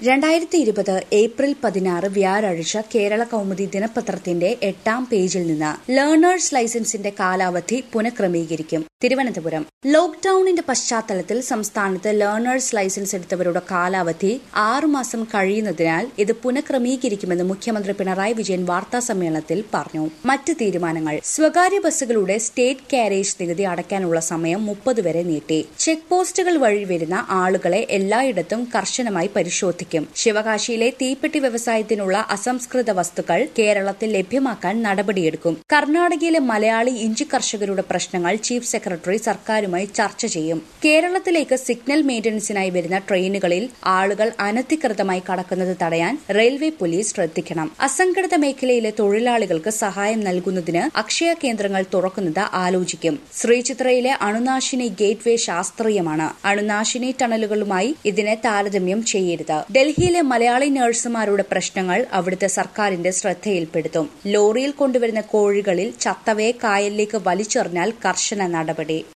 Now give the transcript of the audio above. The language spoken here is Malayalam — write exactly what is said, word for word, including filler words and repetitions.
രണ്ടായിരത്തി ഇരുപത് ഏപ്രിൽ പതിനാറ് വ്യാഴാഴ്ച കേരള കൗമുദി ദിനപത്രത്തിന്റെ എട്ടാം പേജിൽ നിന്ന് ലേണേഴ്സ് ലൈസൻസിന്റെ കാലാവധി പുനഃക്രമീകരിക്കും. തിരുവനന്തപുരം. ലോക്ഡൌണിന്റെ പശ്ചാത്തലത്തിൽ സംസ്ഥാനത്ത് ലേണേഴ്സ് ലൈസൻസ് എടുത്തവരുടെ കാലാവധി ആറുമാസം കഴിയുന്നതിനാൽ ഇത് പുനഃക്രമീകരിക്കുമെന്ന് മുഖ്യമന്ത്രി പിണറായി വിജയൻ വാർത്താസമ്മേളനത്തിൽ പറഞ്ഞു. മറ്റ് തീരുമാനങ്ങൾ. സ്വകാര്യ ബസ്സുകളുടെ സ്റ്റേറ്റ് കാരേജ് നികുതി അടയ്ക്കാനുള്ള സമയം മുപ്പത് വരെ നീട്ടി. ചെക്ക് പോസ്റ്റുകൾ വഴി വരുന്ന ആളുകളെ എല്ലായിടത്തും കർശനമായി പരിശോധിക്കും. ശിവകാശിയിലെ തീപ്പെട്ടി വ്യവസായത്തിനുള്ള അസംസ്കൃത വസ്തുക്കൾ കേരളത്തിൽ ലഭ്യമാക്കാൻ നടപടിയെടുക്കും. കർണാടകയിലെ മലയാളി ഇഞ്ചി കർഷകരുടെ പ്രശ്നങ്ങൾ ചീഫ് സെക്രട്ടറി സർക്കാരുമായി ചർച്ച ചെയ്യും. കേരളത്തിലേക്ക് സിഗ്നൽ മെയിന്റനൻസിനായി വരുന്ന ട്രെയിനുകളിൽ ആളുകൾ അനധികൃതമായി കടക്കുന്നത് തടയാൻ റെയിൽവേ പോലീസ് ശ്രദ്ധിക്കണം. അസംഘടിത മേഖലയിലെ തൊഴിലാളികൾക്ക് സഹായം നൽകുന്നതിന് അക്ഷയ കേന്ദ്രങ്ങൾ തുറക്കുന്നത് ആലോചിക്കും. ശ്രീചിത്രയിലെ അണുനാശിനി ഗേറ്റ്വേ ശാസ്ത്രീയമാണ്. അണുനാശിനി ടണലുകളുമായി ഇതിനെ താരതമ്യം ചെയ്യരുത്. ഡൽഹിയിലെ മലയാളി നഴ്സുമാരുടെ പ്രശ്നങ്ങൾ അവിടുത്തെ സർക്കാരിന്റെ ശ്രദ്ധയിൽപ്പെടുത്തും. ലോറിയിൽ കൊണ്ടുവരുന്ന കോഴികളിൽ ചത്തവയെ കായലിലേക്ക് വലിച്ചെറിഞ്ഞാൽ കർശന നടപടി.